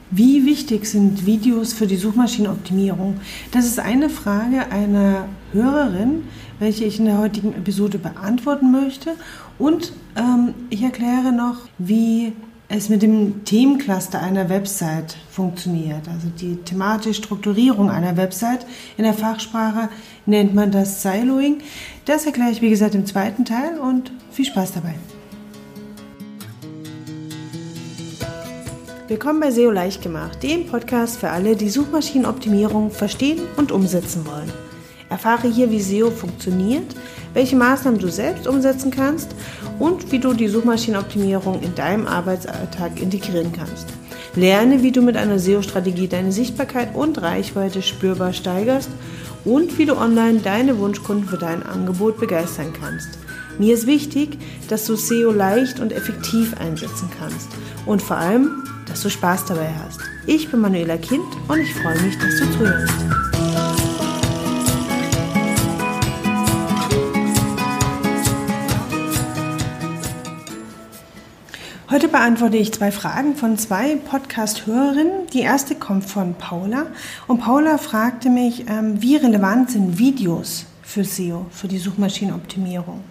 Wie wichtig sind Videos für die Suchmaschinenoptimierung? Das ist eine Frage einer Hörerin, welche ich in der heutigen Episode beantworten möchte. Und ich erkläre noch, wie es mit dem Themencluster einer Website funktioniert. Also die thematische Strukturierung einer Website. In der Fachsprache nennt man das Siloing. Das erkläre ich, wie gesagt, im zweiten Teil und viel Spaß dabei. Willkommen bei SEO leicht gemacht, dem Podcast für alle, die Suchmaschinenoptimierung verstehen und umsetzen wollen. Erfahre hier, wie SEO funktioniert, welche Maßnahmen du selbst umsetzen kannst und wie du die Suchmaschinenoptimierung in deinem Arbeitsalltag integrieren kannst. Lerne, wie du mit einer SEO-Strategie deine Sichtbarkeit und Reichweite spürbar steigerst und wie du online deine Wunschkunden für dein Angebot begeistern kannst. Mir ist wichtig, dass du SEO leicht und effektiv einsetzen kannst und vor allem, dass du Spaß dabei hast. Ich bin Manuela Kind und ich freue mich, dass du zuhörst. Heute beantworte ich 2 Fragen von 2 Podcast-Hörerinnen. Die erste kommt von Paula und Paula fragte mich, wie relevant sind Videos für SEO, für die Suchmaschinenoptimierung.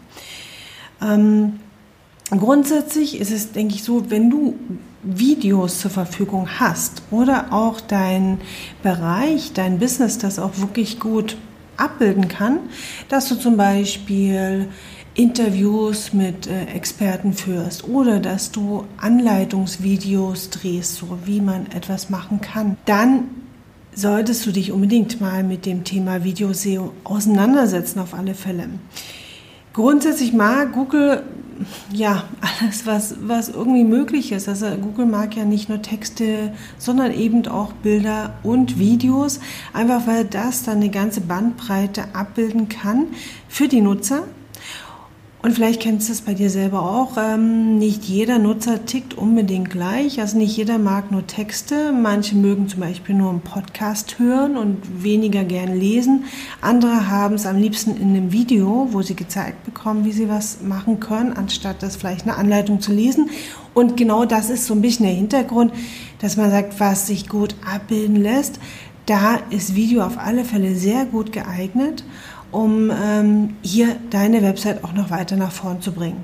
Grundsätzlich ist es, denke ich, so, wenn du Videos zur Verfügung hast oder auch dein Bereich, dein Business das auch wirklich gut abbilden kann, dass du zum Beispiel Interviews mit Experten führst oder dass du Anleitungsvideos drehst, so wie man etwas machen kann, dann solltest du dich unbedingt mal mit dem Thema Video-SEO auseinandersetzen, auf alle Fälle. Grundsätzlich mag Google alles, was irgendwie möglich ist. Also Google mag ja nicht nur Texte, sondern eben auch Bilder und Videos, einfach weil das dann eine ganze Bandbreite abbilden kann für die Nutzer. Und vielleicht kennst du es bei dir selber auch, nicht jeder Nutzer tickt unbedingt gleich, also nicht jeder mag nur Texte, manche mögen zum Beispiel nur einen Podcast hören und weniger gern lesen, andere haben es am liebsten in einem Video, wo sie gezeigt bekommen, wie sie was machen können, anstatt das vielleicht eine Anleitung zu lesen. Und genau das ist so ein bisschen der Hintergrund, dass man sagt, was sich gut abbilden lässt, da ist Video auf alle Fälle sehr gut geeignet, um hier deine Website auch noch weiter nach vorn zu bringen.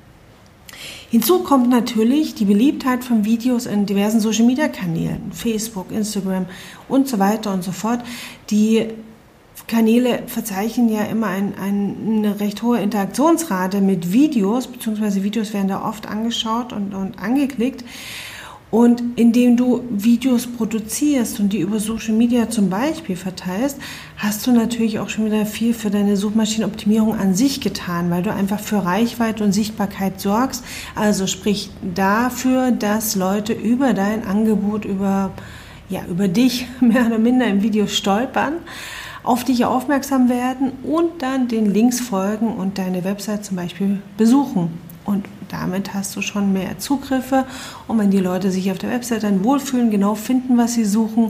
Hinzu kommt natürlich die Beliebtheit von Videos in diversen Social-Media-Kanälen, Facebook, Instagram und so weiter und so fort. Die Kanäle verzeichnen ja immer eine recht hohe Interaktionsrate mit Videos, beziehungsweise Videos werden da oft angeschaut und angeklickt. Und indem du Videos produzierst und die über Social Media zum Beispiel verteilst, hast du natürlich auch schon wieder viel für deine Suchmaschinenoptimierung an sich getan, weil du einfach für Reichweite und Sichtbarkeit sorgst. Also sprich dafür, dass Leute über dein Angebot, über dich mehr oder minder im Video stolpern, auf dich aufmerksam werden und dann den Links folgen und deine Website zum Beispiel besuchen. Und damit hast du schon mehr Zugriffe und wenn die Leute sich auf der Website dann wohlfühlen, genau finden, was sie suchen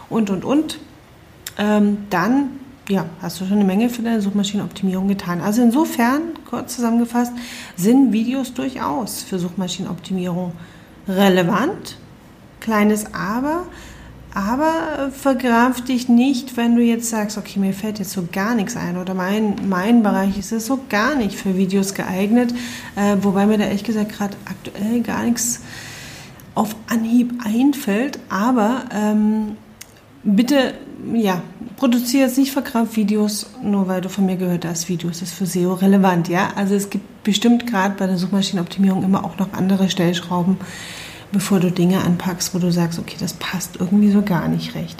dann hast du schon eine Menge für deine Suchmaschinenoptimierung getan. Also insofern, kurz zusammengefasst, sind Videos durchaus für Suchmaschinenoptimierung relevant. Kleines Aber vergraf dich nicht, wenn du jetzt sagst, okay, mir fällt jetzt so gar nichts ein oder mein Bereich ist es so gar nicht für Videos geeignet, wobei mir da ehrlich gesagt gerade aktuell gar nichts auf Anhieb einfällt, aber bitte, produziere jetzt nicht verkrampft Videos, nur weil du von mir gehört hast, Videos ist für SEO relevant, ja, also es gibt bestimmt gerade bei der Suchmaschinenoptimierung immer auch noch andere Stellschrauben, bevor du Dinge anpackst, wo du sagst, okay, das passt irgendwie so gar nicht recht.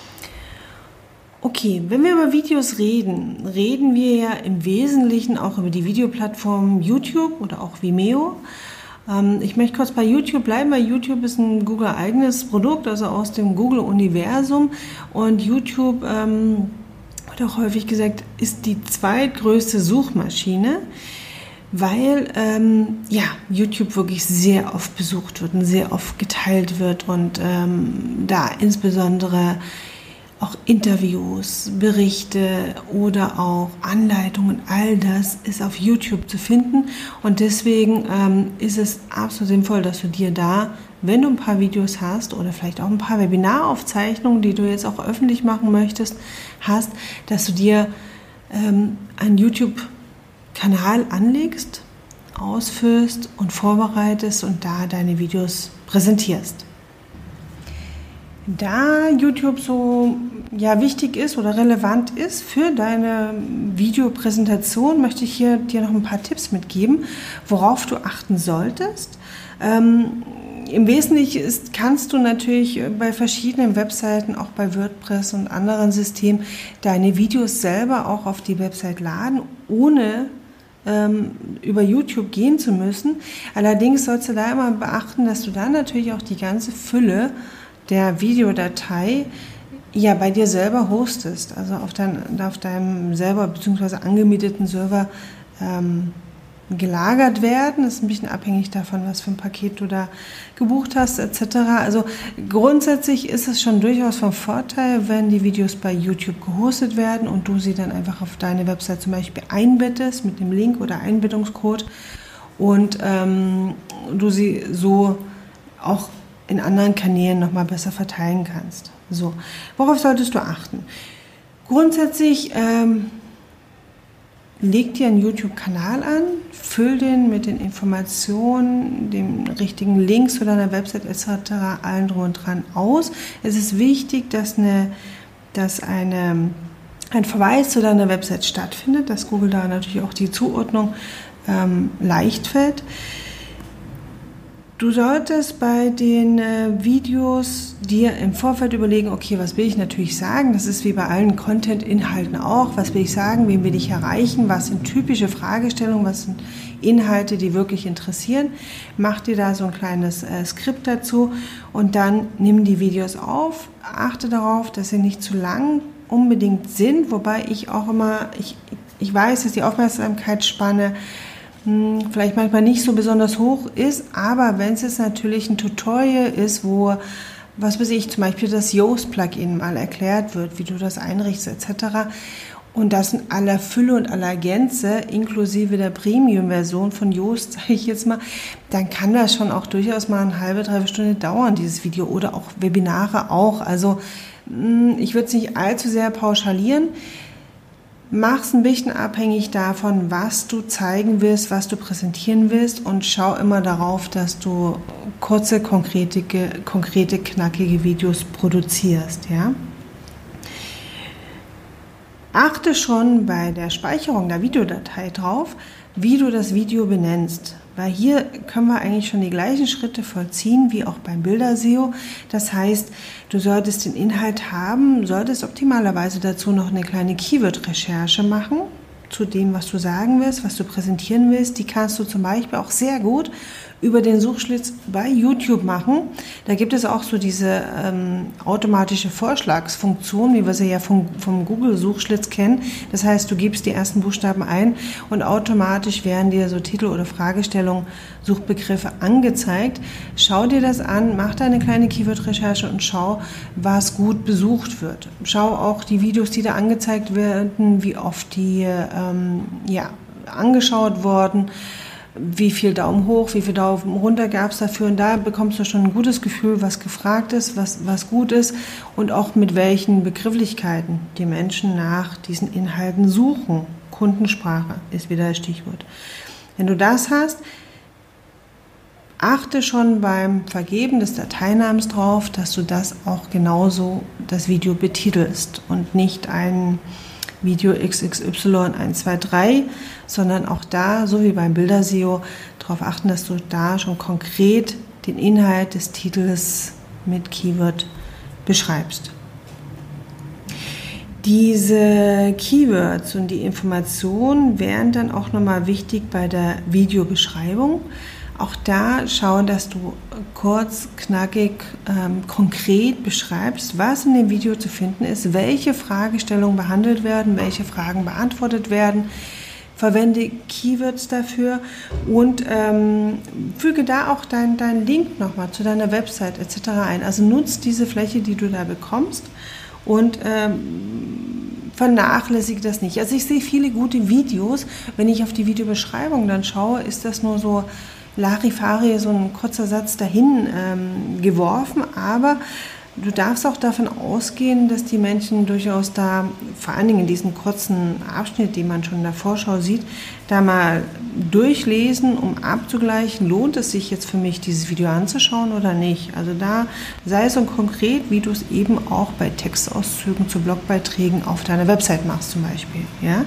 Okay, wenn wir über Videos reden wir ja im Wesentlichen auch über die Videoplattform YouTube oder auch Vimeo. Ich möchte kurz bei YouTube bleiben, weil YouTube ist ein Google-eigenes Produkt, also aus dem Google-Universum. Und YouTube, wird auch häufig gesagt, ist die zweitgrößte Suchmaschine, weil YouTube wirklich sehr oft besucht wird und sehr oft geteilt wird und da insbesondere auch Interviews, Berichte oder auch Anleitungen, all das ist auf YouTube zu finden und deswegen ist es absolut sinnvoll, dass du dir da wenn du ein paar Videos hast oder vielleicht auch ein paar Webinaraufzeichnungen, die du jetzt auch öffentlich machen möchtest, hast, dass du dir einen YouTube-Kanal anlegst, ausführst und vorbereitest und da deine Videos präsentierst. Da YouTube so wichtig ist oder relevant ist für deine Videopräsentation, möchte ich hier dir noch ein paar Tipps mitgeben, worauf du achten solltest. Im Wesentlichen kannst du natürlich bei verschiedenen Webseiten, auch bei WordPress und anderen Systemen, deine Videos selber auch auf die Website laden, ohne über YouTube gehen zu müssen. Allerdings sollst du da immer beachten, dass du da natürlich auch die ganze Fülle der Videodatei bei dir selber hostest, also auf deinem selber bzw. angemieteten Server gelagert werden. Das ist ein bisschen abhängig davon, was für ein Paket du da gebucht hast etc. Also grundsätzlich ist es schon durchaus von Vorteil, wenn die Videos bei YouTube gehostet werden und du sie dann einfach auf deine Website zum Beispiel einbettest mit dem Link oder Einbettungscode und du sie so auch in anderen Kanälen nochmal besser verteilen kannst. So, worauf solltest du achten? Grundsätzlich leg dir einen YouTube-Kanal an, füll den mit den Informationen, den richtigen Links zu deiner Website etc., allen drum und dran aus. Es ist wichtig, dass ein Verweis zu deiner Website stattfindet, dass Google da natürlich auch die Zuordnung leicht fällt. Du solltest bei den Videos dir im Vorfeld überlegen, okay, was will ich natürlich sagen? Das ist wie bei allen Content-Inhalten auch. Was will ich sagen? Wen will ich erreichen? Was sind typische Fragestellungen? Was sind Inhalte, die wirklich interessieren? Mach dir da so ein kleines Skript dazu und dann nimm die Videos auf. Achte darauf, dass sie nicht zu lang unbedingt sind, wobei ich auch immer, ich weiß, dass die Aufmerksamkeitsspanne vielleicht manchmal nicht so besonders hoch ist, aber wenn es jetzt natürlich ein Tutorial ist, wo, was weiß ich, zum Beispiel das Yoast-Plugin mal erklärt wird, wie du das einrichtest etc. und das in aller Fülle und aller Gänze, inklusive der Premium-Version von Yoast, sage ich jetzt mal, dann kann das schon auch durchaus mal eine halbe, dreiviertel Stunde dauern, dieses Video, oder auch Webinare auch. Also ich würde es nicht allzu sehr pauschalieren. Mach's ein bisschen abhängig davon, was du zeigen willst, was du präsentieren willst, und schau immer darauf, dass du kurze, konkrete, knackige Videos produzierst. Ja? Achte schon bei der Speicherung der Videodatei drauf, wie du das Video benennst. Weil hier können wir eigentlich schon die gleichen Schritte vollziehen wie auch beim Bilder-SEO. Das heißt, du solltest den Inhalt haben, solltest optimalerweise dazu noch eine kleine Keyword-Recherche machen zu dem, was du sagen willst, was du präsentieren willst. Die kannst du zum Beispiel auch sehr gut über den Suchschlitz bei YouTube machen. Da gibt es auch so diese automatische Vorschlagsfunktion, wie wir sie ja vom Google-Suchschlitz kennen. Das heißt, du gibst die ersten Buchstaben ein und automatisch werden dir so Titel oder Fragestellungen, Suchbegriffe angezeigt. Schau dir das an, mach da eine kleine Keyword-Recherche und schau, was gut besucht wird. Schau auch die Videos, die da angezeigt werden, wie oft die angeschaut wurden, wie viel Daumen hoch, wie viel Daumen runter gab es dafür, und da bekommst du schon ein gutes Gefühl, was gefragt ist, was gut ist und auch mit welchen Begrifflichkeiten die Menschen nach diesen Inhalten suchen. Kundensprache ist wieder das Stichwort. Wenn du das hast, achte schon beim Vergeben des Dateinamens drauf, dass du das auch genauso das Video betitelst und nicht ein Video XXY 123, sondern auch da, so wie beim Bilder-SEO, darauf achten, dass du da schon konkret den Inhalt des Titels mit Keyword beschreibst. Diese Keywords und die Informationen wären dann auch nochmal wichtig bei der Videobeschreibung. Auch da schauen, dass du kurz, knackig, konkret beschreibst, was in dem Video zu finden ist, welche Fragestellungen behandelt werden, welche Fragen beantwortet werden. Verwende Keywords dafür und füge da auch deinen Link nochmal zu deiner Website etc. ein. Also nutzt diese Fläche, die du da bekommst, und vernachlässige das nicht. Also ich sehe viele gute Videos. Wenn ich auf die Videobeschreibung dann schaue, ist das nur so, Larifari, so ein kurzer Satz dahin geworfen, aber du darfst auch davon ausgehen, dass die Menschen durchaus da, vor allen Dingen in diesem kurzen Abschnitt, den man schon in der Vorschau sieht, da mal durchlesen, um abzugleichen, lohnt es sich jetzt für mich, dieses Video anzuschauen oder nicht. Also da sei es so konkret, wie du es eben auch bei Textauszügen zu Blogbeiträgen auf deiner Website machst zum Beispiel. Ja?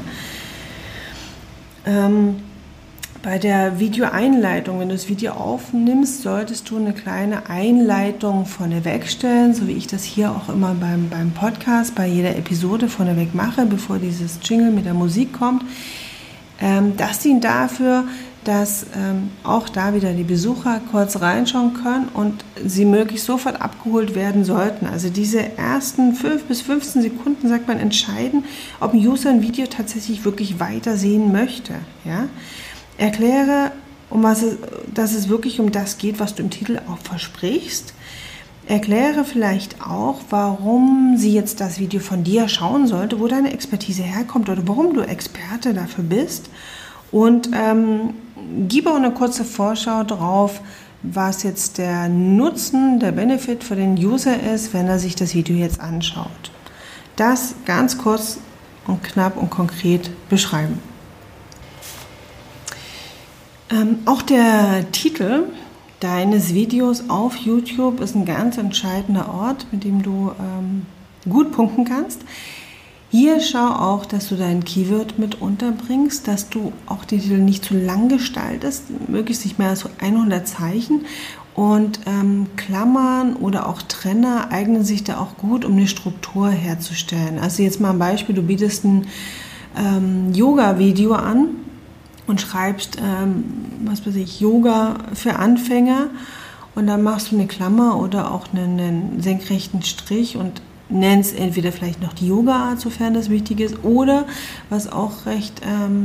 Bei der Videoeinleitung, wenn du das Video aufnimmst, solltest du eine kleine Einleitung vorneweg stellen, so wie ich das hier auch immer beim Podcast, bei jeder Episode vorneweg mache, bevor dieses Jingle mit der Musik kommt. Das dient dafür, dass auch da wieder die Besucher kurz reinschauen können und sie möglichst sofort abgeholt werden sollten. Also diese ersten 5 bis 15 Sekunden, sagt man, entscheiden, ob ein User ein Video tatsächlich wirklich weiter sehen möchte. Ja? Erkläre, dass es wirklich um das geht, was du im Titel auch versprichst. Erkläre vielleicht auch, warum sie jetzt das Video von dir schauen sollte, wo deine Expertise herkommt oder warum du Experte dafür bist. Und gib auch eine kurze Vorschau drauf, was jetzt der Nutzen, der Benefit für den User ist, wenn er sich das Video jetzt anschaut. Das ganz kurz und knapp und konkret beschreiben. Auch der Titel deines Videos auf YouTube ist ein ganz entscheidender Ort, mit dem du gut punkten kannst. Hier schau auch, dass du dein Keyword mit unterbringst, dass du auch die Titel nicht zu lang gestaltest, möglichst nicht mehr als so 100 Zeichen. Und Klammern oder auch Trenner eignen sich da auch gut, um eine Struktur herzustellen. Also jetzt mal ein Beispiel, du bietest ein Yoga-Video an und schreibst, Yoga für Anfänger und dann machst du eine Klammer oder auch einen senkrechten Strich und nennst entweder vielleicht noch die Yoga-Art, sofern das wichtig ist, oder was auch recht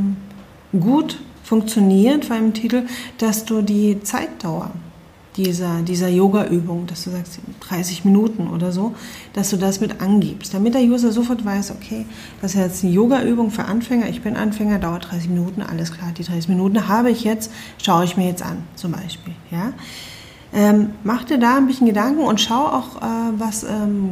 gut funktioniert vor einem Titel, dass du die Zeitdauer dieser Yoga-Übung, dass du sagst 30 Minuten oder so, dass du das mit angibst, damit der User sofort weiß, okay, das ist jetzt eine Yoga-Übung für Anfänger, ich bin Anfänger, dauert 30 Minuten, alles klar, die 30 Minuten habe ich jetzt, schaue ich mir jetzt an, zum Beispiel. Ja? Mach dir da ein bisschen Gedanken und schau auch, was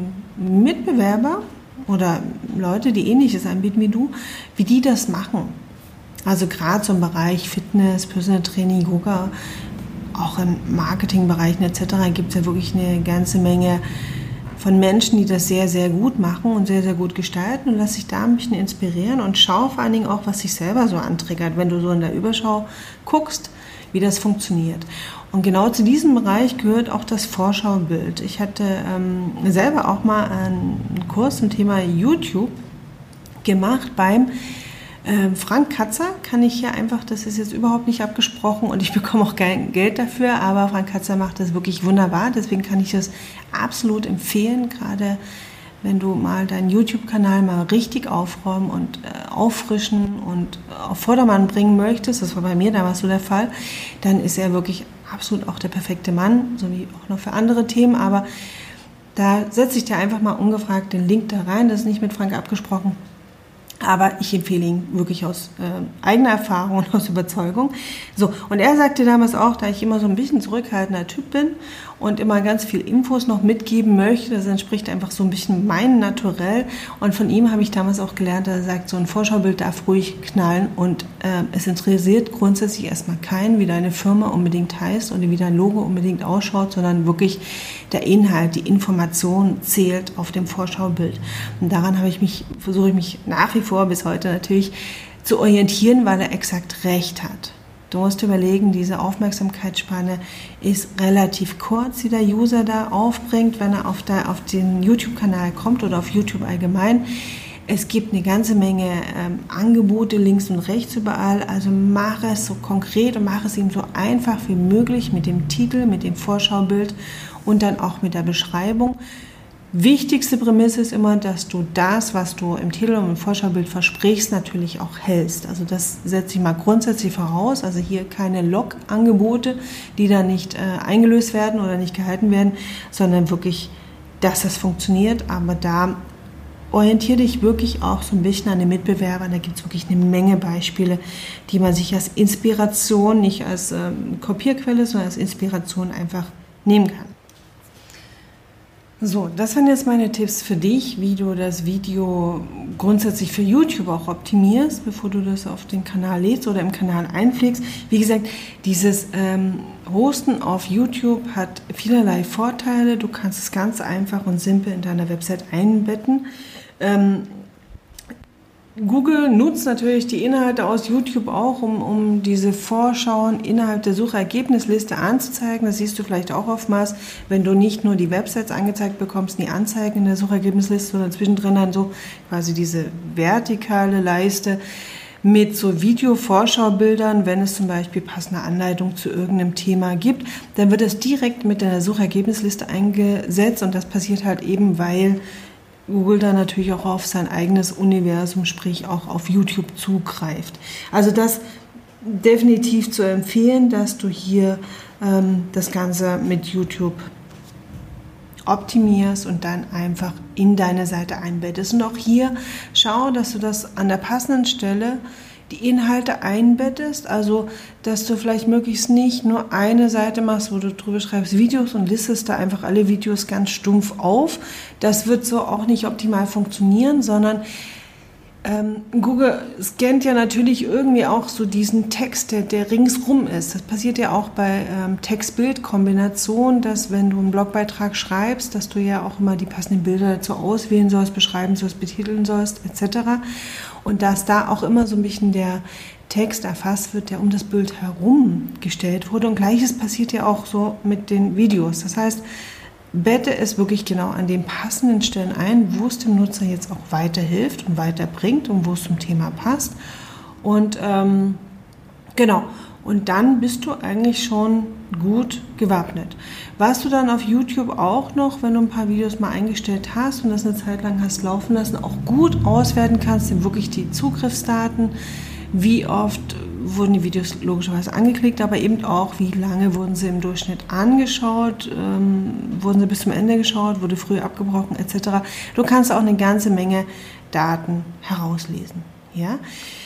Mitbewerber oder Leute, die Ähnliches anbieten wie du, wie die das machen. Also gerade so im Bereich Fitness, Personal Training, Yoga, auch in Marketingbereichen etc. gibt es ja wirklich eine ganze Menge von Menschen, die das sehr, sehr gut machen und sehr, sehr gut gestalten, und lass dich da ein bisschen inspirieren und schau vor allen Dingen auch, was dich selber so antriggert, wenn du so in der Überschau guckst, wie das funktioniert. Und genau zu diesem Bereich gehört auch das Vorschaubild. Ich hatte selber auch mal einen Kurs zum Thema YouTube gemacht beim Frank Katzer. Kann ich hier einfach, das ist jetzt überhaupt nicht abgesprochen und ich bekomme auch kein Geld dafür, aber Frank Katzer macht das wirklich wunderbar, deswegen kann ich das absolut empfehlen, gerade wenn du mal deinen YouTube-Kanal mal richtig aufräumen und auffrischen und auf Vordermann bringen möchtest, das war bei mir damals so der Fall, dann ist er wirklich absolut auch der perfekte Mann, so wie auch noch für andere Themen, aber da setze ich dir einfach mal ungefragt den Link da rein, das ist nicht mit Frank abgesprochen. Aber ich empfehle ihn wirklich aus eigener Erfahrung und aus Überzeugung. So, und er sagte damals auch, da ich immer so ein bisschen zurückhaltender Typ bin und immer ganz viel Infos noch mitgeben möchte, das entspricht einfach so ein bisschen meinem Naturell. Und von ihm habe ich damals auch gelernt, er sagt, so ein Vorschaubild darf ruhig knallen und es interessiert grundsätzlich erstmal keinen, wie deine Firma unbedingt heißt oder wie dein Logo unbedingt ausschaut, sondern wirklich der Inhalt, die Information zählt auf dem Vorschaubild. Und daran versuche ich mich nach wie vor bis heute natürlich zu orientieren, weil er exakt recht hat. Du musst überlegen, diese Aufmerksamkeitsspanne ist relativ kurz, die der User da aufbringt, wenn er auf den YouTube-Kanal kommt oder auf YouTube allgemein. Es gibt eine ganze Menge Angebote links und rechts überall, also mach es so konkret und mach es ihm so einfach wie möglich mit dem Titel, mit dem Vorschaubild und dann auch mit der Beschreibung. Wichtigste Prämisse ist immer, dass du das, was du im Titel und im Vorschaubild versprichst, natürlich auch hältst. Also das setze ich mal grundsätzlich voraus. Also hier keine Log-Angebote, die dann nicht eingelöst werden oder nicht gehalten werden, sondern wirklich, dass das funktioniert. Aber da orientiere dich wirklich auch so ein bisschen an den Mitbewerbern. Da gibt es wirklich eine Menge Beispiele, die man sich als Inspiration, nicht als Kopierquelle, sondern als Inspiration einfach nehmen kann. So, das waren jetzt meine Tipps für dich, wie du das Video grundsätzlich für YouTube auch optimierst, bevor du das auf den Kanal lädst oder im Kanal einpflegst. Wie gesagt, dieses Hosten auf YouTube hat vielerlei Vorteile. Du kannst es ganz einfach und simpel in deiner Website einbetten. Google nutzt natürlich die Inhalte aus YouTube auch, um diese Vorschauen innerhalb der Suchergebnisliste anzuzeigen. Das siehst du vielleicht auch oftmals, wenn du nicht nur die Websites angezeigt bekommst, die Anzeigen in der Suchergebnisliste, sondern zwischendrin dann so quasi diese vertikale Leiste mit so Video-Vorschaubildern, wenn es zum Beispiel passende Anleitung zu irgendeinem Thema gibt, dann wird das direkt mit der Suchergebnisliste eingesetzt und das passiert halt eben, weil Google da natürlich auch auf sein eigenes Universum, sprich auch auf YouTube zugreift. Also das definitiv zu empfehlen, dass du hier das Ganze mit YouTube optimierst und dann einfach in deine Seite einbettest. Und auch hier schau, dass du das an der passenden Stelle die Inhalte einbettest, also dass du vielleicht möglichst nicht nur eine Seite machst, wo du drüber schreibst Videos und listest da einfach alle Videos ganz stumpf auf. Das wird so auch nicht optimal funktionieren, sondern Google scannt ja natürlich irgendwie auch so diesen Text, der ringsrum ist. Das passiert ja auch bei Text-Bild-Kombination, dass wenn du einen Blogbeitrag schreibst, dass du ja auch immer die passenden Bilder dazu auswählen sollst, beschreiben sollst, betiteln sollst, etc. Und dass da auch immer so ein bisschen der Text erfasst wird, der um das Bild herum gestellt wurde. Und Gleiches passiert ja auch so mit den Videos. Das heißt, bette es wirklich genau an den passenden Stellen ein, wo es dem Nutzer jetzt auch weiterhilft und weiterbringt und wo es zum Thema passt. Und genau, und dann bist du eigentlich schon gut gewappnet. Was du dann auf YouTube auch noch, wenn du ein paar Videos mal eingestellt hast und das eine Zeit lang hast laufen lassen, auch gut auswerten kannst, sind wirklich die Zugriffsdaten, wie oft wurden die Videos logischerweise angeklickt, aber eben auch, wie lange wurden sie im Durchschnitt angeschaut, wurden sie bis zum Ende geschaut, wurde früher abgebrochen etc. Du kannst auch eine ganze Menge Daten herauslesen. Ja?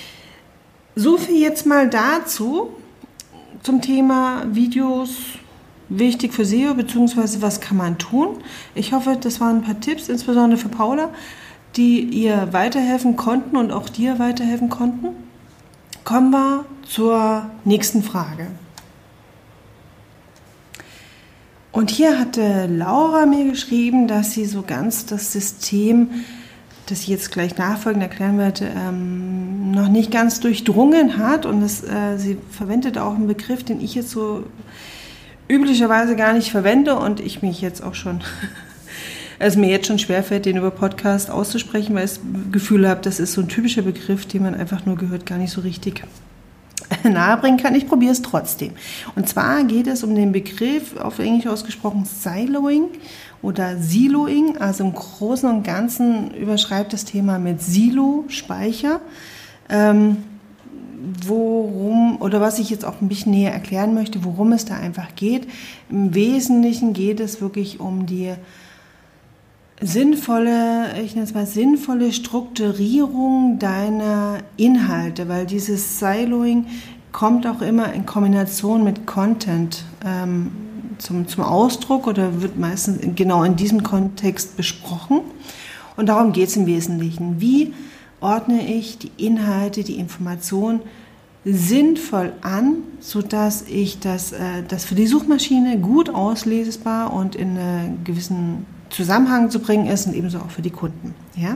So viel jetzt mal dazu zum Thema Videos, wichtig für SEO, beziehungsweise was kann man tun. Ich hoffe, das waren ein paar Tipps, insbesondere für Paula, die ihr weiterhelfen konnten und auch dir weiterhelfen konnten. Kommen wir zur nächsten Frage. Und hier hatte Laura mir geschrieben, dass sie so ganz das System, das ich jetzt gleich nachfolgend erklären werde, noch nicht ganz durchdrungen hat. Und sie verwendet auch einen Begriff, den ich jetzt so üblicherweise gar nicht verwende und ich mich jetzt auch schon... Es mir jetzt schon schwerfällt, den über Podcast auszusprechen, weil ich das Gefühl habe, das ist so ein typischer Begriff, den man einfach nur gehört, gar nicht so richtig nahebringen kann. Ich probiere es trotzdem. Und zwar geht es um den Begriff, auf Englisch ausgesprochen, Siloing oder Siloing. Also im Großen und Ganzen überschreibt das Thema mit Silo-Speicher. Was ich jetzt auch ein bisschen näher erklären möchte, worum es da einfach geht. Im Wesentlichen geht es wirklich um die sinnvolle Strukturierung deiner Inhalte, weil dieses Siloing kommt auch immer in Kombination mit Content zum Ausdruck oder wird meistens genau in diesem Kontext besprochen. Und darum geht es im Wesentlichen. Wie ordne ich die Inhalte, die Informationen sinnvoll an, sodass ich das für die Suchmaschine gut auslesbar und in einen gewissen Zusammenhang zu bringen ist und ebenso auch für die Kunden. Ja?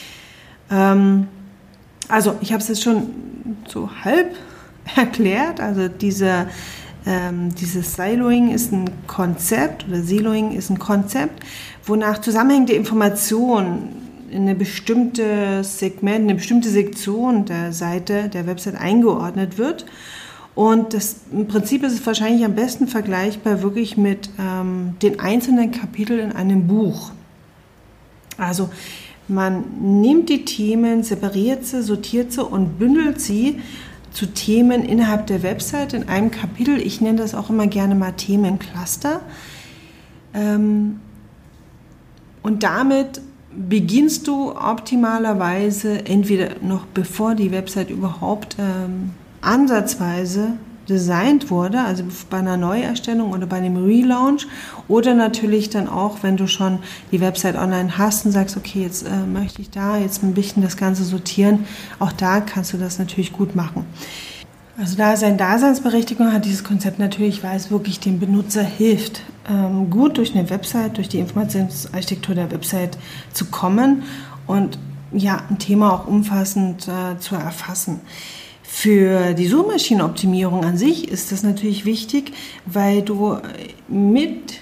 Also ich habe es jetzt schon so halb erklärt. Also dieses Siloing ist ein Konzept oder Siloing ist ein Konzept, wonach zusammenhängende Informationen in eine bestimmte Segment, eine bestimmte Sektion der Seite, der Website eingeordnet wird. Und im Prinzip ist es wahrscheinlich am besten vergleichbar wirklich mit den einzelnen Kapiteln in einem Buch. Also man nimmt die Themen, separiert sie, sortiert sie und bündelt sie zu Themen innerhalb der Website in einem Kapitel. Ich nenne das auch immer gerne mal Themencluster. Und damit beginnst du optimalerweise entweder noch bevor die Website überhaupt ansatzweise designt wurde, also bei einer Neuerstellung oder bei einem Relaunch, oder natürlich dann auch, wenn du schon die Website online hast und sagst, okay, jetzt möchte ich da jetzt ein bisschen das Ganze sortieren, auch da kannst du das natürlich gut machen. Also da seine Daseinsberechtigung hat dieses Konzept natürlich, weil es wirklich dem Benutzer hilft, gut durch eine Website, durch die Informationsarchitektur der Website zu kommen und ja, ein Thema auch umfassend zu erfassen. Für die Suchmaschinenoptimierung an sich ist das natürlich wichtig, weil du mit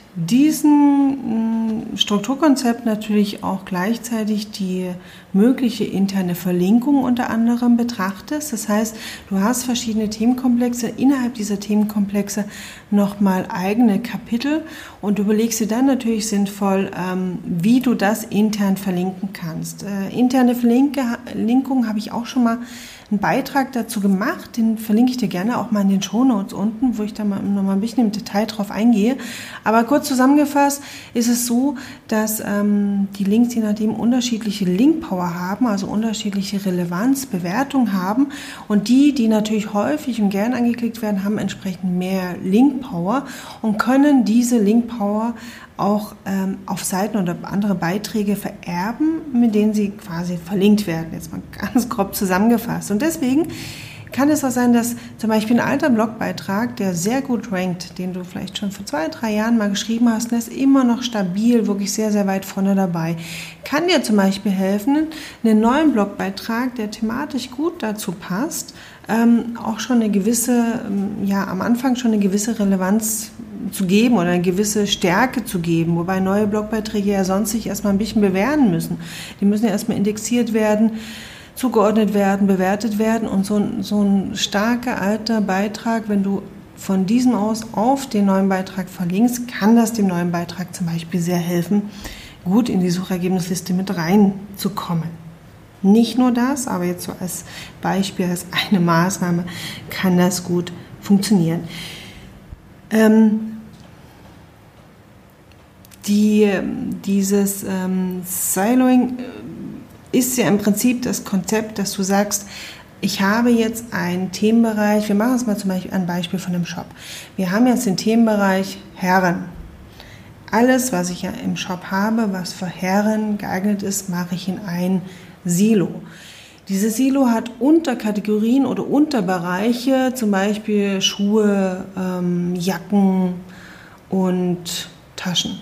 diesem Strukturkonzept natürlich auch gleichzeitig die mögliche interne Verlinkung unter anderem betrachtest. Das heißt, du hast verschiedene Themenkomplexe, innerhalb dieser Themenkomplexe nochmal eigene Kapitel und du überlegst dir dann natürlich sinnvoll, wie du das intern verlinken kannst. Interne Verlinkung habe ich auch schon mal einen Beitrag dazu gemacht, den verlinke ich dir gerne auch mal in den Shownotes unten, wo ich da noch mal ein bisschen im Detail drauf eingehe. Aber kurz zusammengefasst ist es so, dass die Links je nachdem unterschiedliche Linkpower haben, also unterschiedliche Relevanz, Bewertung haben und die natürlich häufig und gern angeklickt werden, haben entsprechend mehr Linkpower und können diese Linkpower auch auf Seiten oder andere Beiträge vererben, mit denen sie quasi verlinkt werden. Jetzt mal ganz grob zusammengefasst. Und deswegen kann es auch sein, dass zum Beispiel ein alter Blogbeitrag, der sehr gut rankt, den du vielleicht schon vor 2-3 Jahren mal geschrieben hast, der ist immer noch stabil, wirklich sehr, sehr weit vorne dabei. Kann dir zum Beispiel helfen, einen neuen Blogbeitrag, der thematisch gut dazu passt, auch schon eine gewisse, am Anfang schon eine gewisse Relevanz zu geben oder eine gewisse Stärke zu geben, wobei neue Blogbeiträge ja sonst sich erstmal ein bisschen bewähren müssen. Die müssen ja erstmal indexiert werden, zugeordnet werden, bewertet werden und so ein starker alter Beitrag, wenn du von diesem aus auf den neuen Beitrag verlinkst, kann das dem neuen Beitrag zum Beispiel sehr helfen, gut in die Suchergebnisliste mit reinzukommen. Nicht nur das, aber jetzt so als Beispiel, als eine Maßnahme kann das gut funktionieren. Dieses Siloing ist ja im Prinzip das Konzept, dass du sagst, ich habe jetzt einen Themenbereich, wir machen es mal zum Beispiel ein Beispiel von einem Shop. Wir haben jetzt den Themenbereich Herren. Alles, was ich ja im Shop habe, was für Herren geeignet ist, mache ich in ein Silo. Dieses Silo hat Unterkategorien oder Unterbereiche, zum Beispiel Schuhe, Jacken und Taschen.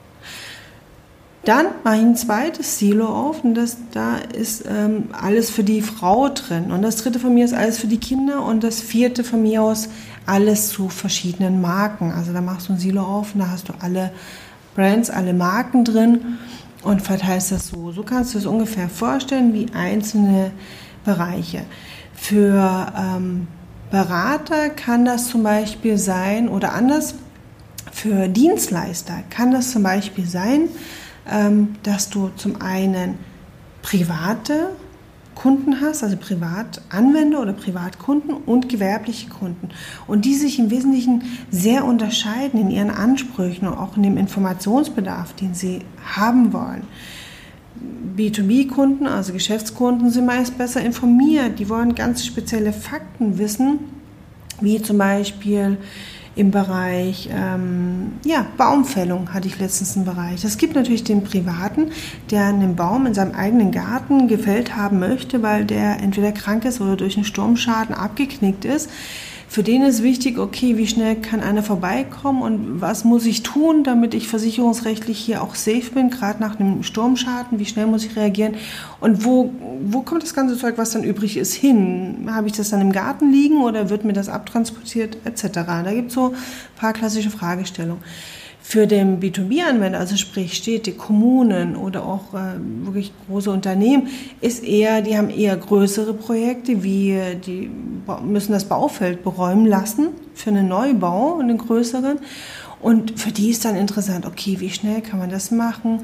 Dann mache ich ein zweites Silo auf und da ist alles für die Frau drin. Und das dritte von mir ist alles für die Kinder und das vierte von mir aus alles zu verschiedenen Marken. Also da machst du ein Silo auf und da hast du alle Brands, alle Marken drin und verteilst das so. So kannst du es ungefähr vorstellen wie einzelne Bereiche. Für Berater kann das zum Beispiel sein oder anders. Für Dienstleister kann das zum Beispiel sein, dass du zum einen private Kunden hast, also Privatanwender oder Privatkunden und gewerbliche Kunden. Und die sich im Wesentlichen sehr unterscheiden in ihren Ansprüchen und auch in dem Informationsbedarf, den sie haben wollen. B2B-Kunden, also Geschäftskunden, sind meist besser informiert. Die wollen ganz spezielle Fakten wissen, wie zum Beispiel im Bereich Baumfällung hatte ich letztens einen Bereich. Es gibt natürlich den Privaten, der einen Baum in seinem eigenen Garten gefällt haben möchte, weil der entweder krank ist oder durch einen Sturmschaden abgeknickt ist. Für den ist wichtig, okay, wie schnell kann einer vorbeikommen und was muss ich tun, damit ich versicherungsrechtlich hier auch safe bin, gerade nach einem Sturmschaden, wie schnell muss ich reagieren und wo kommt das ganze Zeug, was dann übrig ist, hin? Habe ich das dann im Garten liegen oder wird mir das abtransportiert etc.? Da gibt es so ein paar klassische Fragestellungen. Für den B2B-Anwender, also sprich Städte, Kommunen oder auch wirklich große Unternehmen, die haben eher größere Projekte, die müssen das Baufeld beräumen lassen für einen Neubau, einen größeren. Und für die ist dann interessant, okay, wie schnell kann man das machen?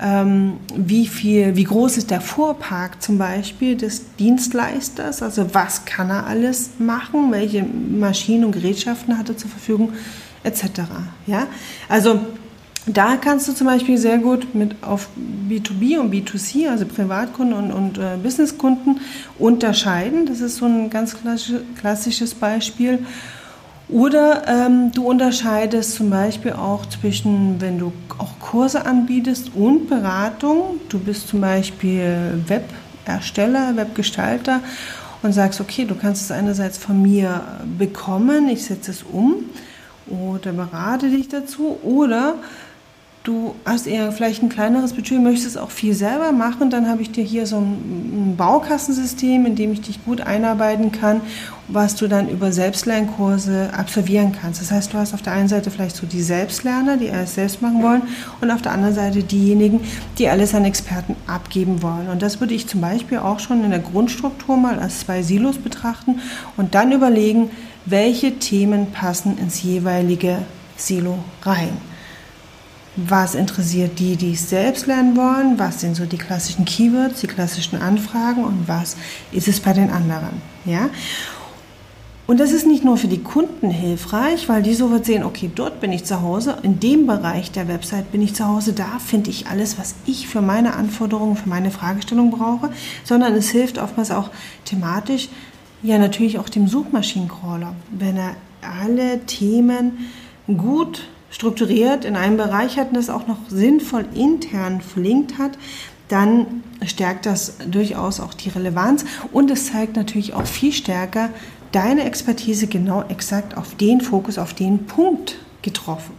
Wie groß ist der Fuhrpark zum Beispiel des Dienstleisters? Also was kann er alles machen? Welche Maschinen und Gerätschaften hat er zur Verfügung? Etc. Ja? Also Da kannst du zum Beispiel sehr gut mit auf B2B und B2C, also Privatkunden und Businesskunden, unterscheiden. Das ist so ein ganz klassisches Beispiel. Oder du unterscheidest zum Beispiel auch zwischen, wenn du auch Kurse anbietest und Beratung. Du bist zum Beispiel Webersteller, Webgestalter und sagst, okay, du kannst es einerseits von mir bekommen, ich setze es um oder berate dich dazu, oder du hast eher vielleicht ein kleineres Budget, möchtest auch viel selber machen, dann habe ich dir hier so ein Baukastensystem, in dem ich dich gut einarbeiten kann, was du dann über Selbstlernkurse absolvieren kannst. Das heißt, du hast auf der einen Seite vielleicht so die Selbstlerner, die alles selbst machen wollen, und auf der anderen Seite diejenigen, die alles an Experten abgeben wollen. Und das würde ich zum Beispiel auch schon in der Grundstruktur mal als 2 Silos betrachten und dann überlegen, welche Themen passen ins jeweilige Silo rein. Was interessiert die, die es selbst lernen wollen? Was sind so die klassischen Keywords, die klassischen Anfragen, und was ist es bei den anderen? Ja? Und das ist nicht nur für die Kunden hilfreich, weil die so wird sehen, okay, dort bin ich zu Hause, in dem Bereich der Website bin ich zu Hause, da finde ich alles, was ich für meine Anforderungen, für meine Fragestellung brauche, sondern es hilft oftmals auch thematisch, ja natürlich auch dem Suchmaschinencrawler, wenn er alle Themen gut strukturiert in einem Bereich hat und das auch noch sinnvoll intern verlinkt hat, dann stärkt das durchaus auch die Relevanz und es zeigt natürlich auch viel stärker deine Expertise genau exakt auf den Fokus, auf den Punkt getroffen.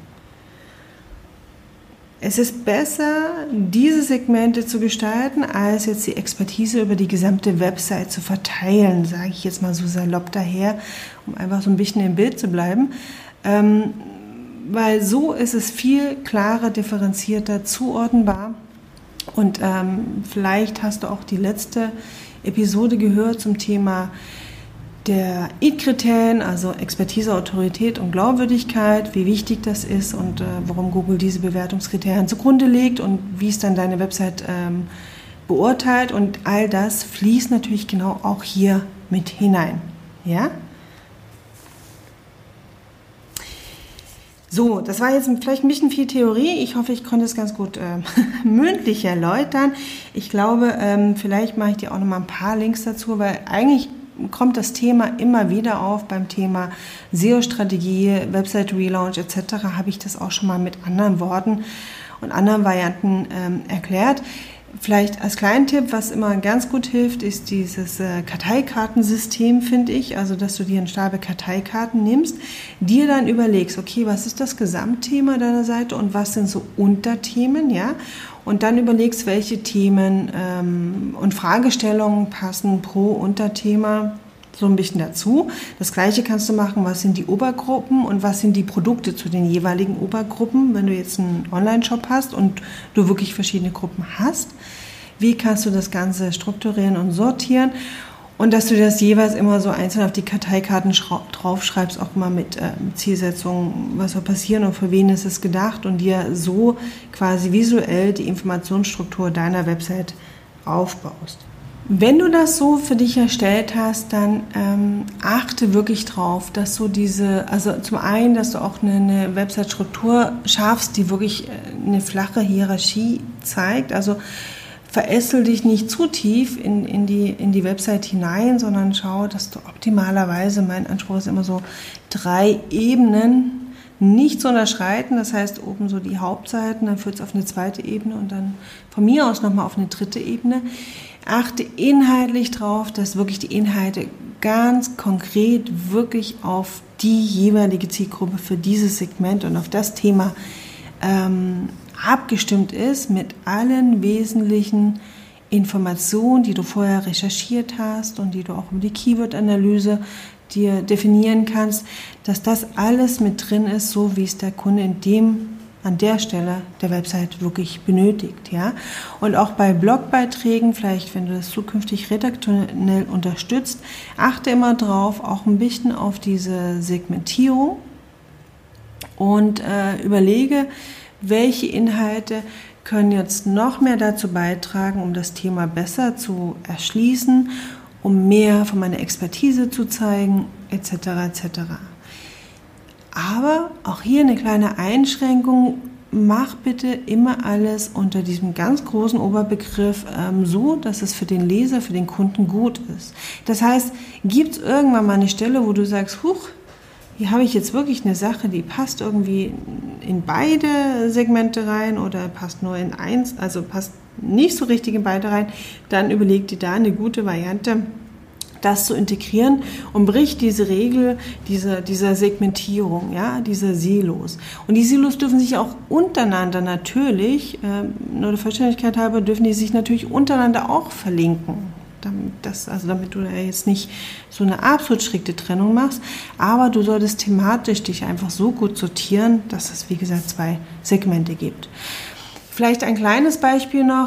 Es ist besser, diese Segmente zu gestalten, als jetzt die Expertise über die gesamte Website zu verteilen, sage ich jetzt mal so salopp daher, um einfach so ein bisschen im Bild zu bleiben. Weil so ist es viel klarer, differenzierter, zuordnenbar. Und vielleicht hast du auch die letzte Episode gehört zum Thema der EAT-Kriterien, also Expertise, Autorität und Glaubwürdigkeit, wie wichtig das ist und warum Google diese Bewertungskriterien zugrunde legt und wie es dann deine Website beurteilt. Und all das fließt natürlich genau auch hier mit hinein. Ja? So, das war jetzt vielleicht ein bisschen viel Theorie. Ich hoffe, ich konnte es ganz gut mündlich erläutern. Ich glaube, vielleicht mache ich dir auch noch mal ein paar Links dazu, weil eigentlich kommt das Thema immer wieder auf. Beim Thema SEO-Strategie, Website-Relaunch etc. habe ich das auch schon mal mit anderen Worten und anderen Varianten erklärt. Vielleicht als kleinen Tipp, was immer ganz gut hilft, ist dieses Karteikartensystem, finde ich. Also, dass du dir einen Stapel Karteikarten nimmst, dir dann überlegst, okay, was ist das Gesamtthema deiner Seite und was sind so Unterthemen, ja? Und dann überlegst, welche Themen und Fragestellungen passen pro Unterthema so ein bisschen dazu. Das Gleiche kannst du machen, was sind die Obergruppen und was sind die Produkte zu den jeweiligen Obergruppen, wenn du jetzt einen Online-Shop hast und du wirklich verschiedene Gruppen hast. Wie kannst du das Ganze strukturieren und sortieren? Und dass du das jeweils immer so einzeln auf die Karteikarten draufschreibst, auch mal mit Zielsetzungen, was soll passieren und für wen ist es gedacht, und dir so quasi visuell die Informationsstruktur deiner Website aufbaust. Wenn du das so für dich erstellt hast, dann achte wirklich drauf, dass du also zum einen, dass du auch eine Website-Struktur schaffst, die wirklich eine flache Hierarchie zeigt. Also verästel dich nicht zu tief in die Website hinein, sondern schau, dass du optimalerweise, mein Anspruch ist immer so 3 Ebenen nicht zu unterschreiten. Das heißt, oben so die Hauptseiten, dann führt es auf eine 2. Ebene und dann von mir aus nochmal auf eine 3. Ebene. Achte inhaltlich drauf, dass wirklich die Inhalte ganz konkret wirklich auf die jeweilige Zielgruppe für dieses Segment und auf das Thema abgestimmt ist, mit allen wesentlichen Informationen, die du vorher recherchiert hast und die du auch über die Keyword-Analyse dir definieren kannst, dass das alles mit drin ist, so wie es der Kunde an der Stelle der Website wirklich benötigt, ja. Und auch bei Blogbeiträgen, vielleicht wenn du das zukünftig redaktionell unterstützt, achte immer drauf, auch ein bisschen auf diese Segmentierung und überlege, welche Inhalte können jetzt noch mehr dazu beitragen, um das Thema besser zu erschließen, um mehr von meiner Expertise zu zeigen, etc. etc. Aber auch hier eine kleine Einschränkung, mach bitte immer alles unter diesem ganz großen Oberbegriff so, dass es für den Leser, für den Kunden gut ist. Das heißt, gibt es irgendwann mal eine Stelle, wo du sagst, huch, hier habe ich jetzt wirklich eine Sache, die passt irgendwie in beide Segmente rein oder passt nur in eins, also passt nicht so richtig in beide rein, dann überleg dir da eine gute Variante, das zu integrieren und bricht diese Regel dieser Segmentierung, ja, dieser Silos. Und die Silos dürfen sich auch untereinander natürlich, nur der Vollständigkeit halber, dürfen die sich natürlich untereinander auch verlinken. Damit du da jetzt nicht so eine absolut strikte Trennung machst, aber du solltest thematisch dich einfach so gut sortieren, dass es, wie gesagt, 2 Segmente gibt. Vielleicht ein kleines Beispiel noch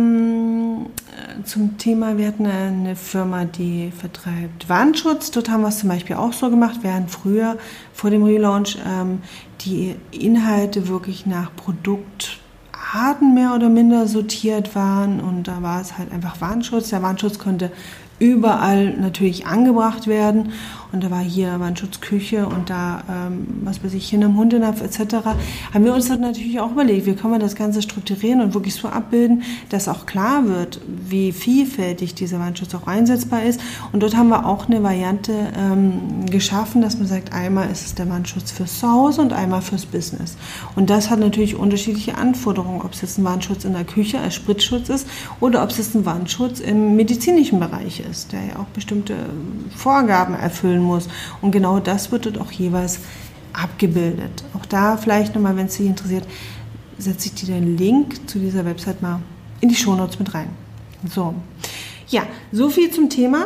zum Thema, wir hatten eine Firma, die vertreibt Wandschutz. Dort haben wir es zum Beispiel auch so gemacht, während früher vor dem Relaunch die Inhalte wirklich nach Produktarten mehr oder minder sortiert waren und da war es halt einfach Wandschutz. Der Wandschutz konnte überall natürlich angebracht werden und da war hier Wandschutzküche und da, was weiß ich, hier einem Hundenapf etc. Haben wir uns dann natürlich auch überlegt, wie können wir das Ganze strukturieren und wirklich so abbilden, dass auch klar wird, wie vielfältig dieser Wandschutz auch einsetzbar ist. Und dort haben wir auch eine Variante geschaffen, dass man sagt, einmal ist es der Wandschutz fürs Zuhause und einmal fürs Business. Und das hat natürlich unterschiedliche Anforderungen, ob es jetzt ein Wandschutz in der Küche als Spritzschutz ist oder ob es jetzt ein Wandschutz im medizinischen Bereich ist, der ja auch bestimmte Vorgaben erfüllen muss. Und genau das wird dort auch jeweils abgebildet. Auch da vielleicht nochmal, wenn es dich interessiert, setze ich dir den Link zu dieser Website mal in die Shownotes mit rein. So, ja, so viel zum Thema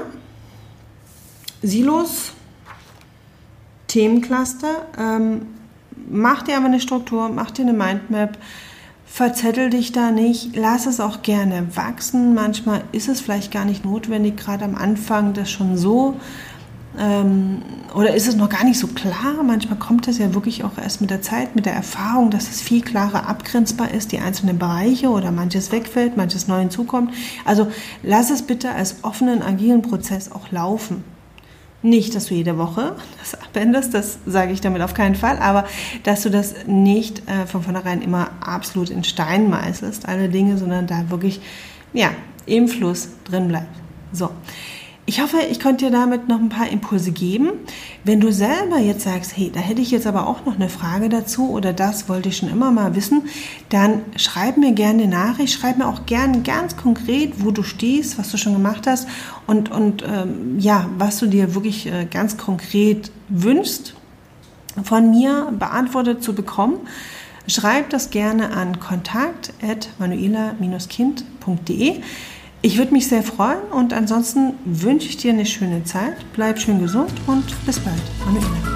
Silos, Themencluster. Mach dir aber eine Struktur, mach dir eine Mindmap, verzettel dich da nicht, lass es auch gerne wachsen. Manchmal ist es vielleicht gar nicht notwendig, gerade am Anfang das schon so, oder ist es noch gar nicht so klar. Manchmal kommt das ja wirklich auch erst mit der Zeit, mit der Erfahrung, dass es viel klarer abgrenzbar ist, die einzelnen Bereiche oder manches wegfällt, manches neu hinzukommt. Also lass es bitte als offenen, agilen Prozess auch laufen. Nicht, dass du jede Woche das abänderst, das sage ich damit auf keinen Fall, aber dass du das nicht von vornherein immer absolut in Stein meißelst, alle Dinge, sondern da wirklich im Fluss drin bleibst. So, ich hoffe, ich konnte dir damit noch ein paar Impulse geben. Wenn du selber jetzt sagst, hey, da hätte ich jetzt aber auch noch eine Frage dazu oder das wollte ich schon immer mal wissen, dann schreib mir gerne eine Nachricht, schreib mir auch gerne ganz konkret, wo du stehst, was du schon gemacht hast und was du dir wirklich ganz konkret wünschst, von mir beantwortet zu bekommen. Schreib das gerne an kontakt@manuela-kind.de. Ich würde mich sehr freuen und ansonsten wünsche ich dir eine schöne Zeit. Bleib schön gesund und bis bald. Manuela.